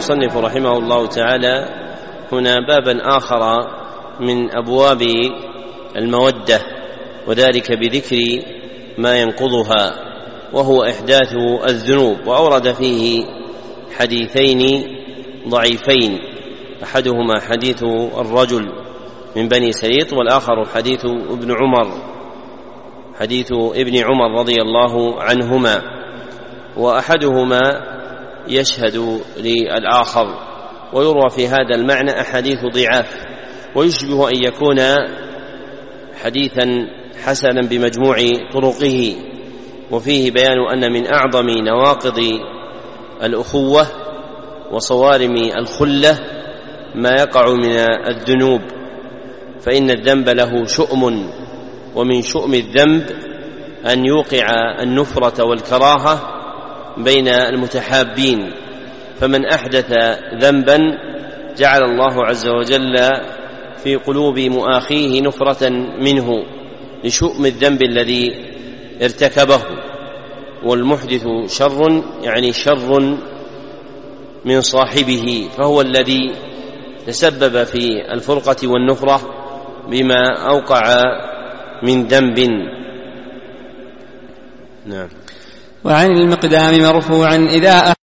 المصنف رحمه الله تعالى هنا بابا آخر من أبواب المودة، وذلك بذكر ما ينقضها وهو إحداث الذنوب، وأورد فيه حديثين ضعيفين، أحدهما حديث الرجل من بني سليط، والآخر حديث ابن عمر رضي الله عنهما، وأحدهما يشهد للآخر، ويروى في هذا المعنى أحاديث ضعاف، ويشبه أن يكون حديثا حسنا بمجموع طرقه. وفيه بيان أن من أعظم نواقض الأخوة وصوارم الخلة ما يقع من الذنوب، فإن الذنب له شؤم، ومن شؤم الذنب أن يوقع النفرة والكراهة بين المتحابين، فمن أحدث ذنبا جعل الله عز وجل في قلوب مؤاخيه نفرة منه لشؤم الذنب الذي ارتكبه. والمحدث شر، يعني شر من صاحبه، فهو الذي تسبب في الفرقة والنفرة بما أوقع من ذنب. نعم. وعن المقدام مرفوعا إذا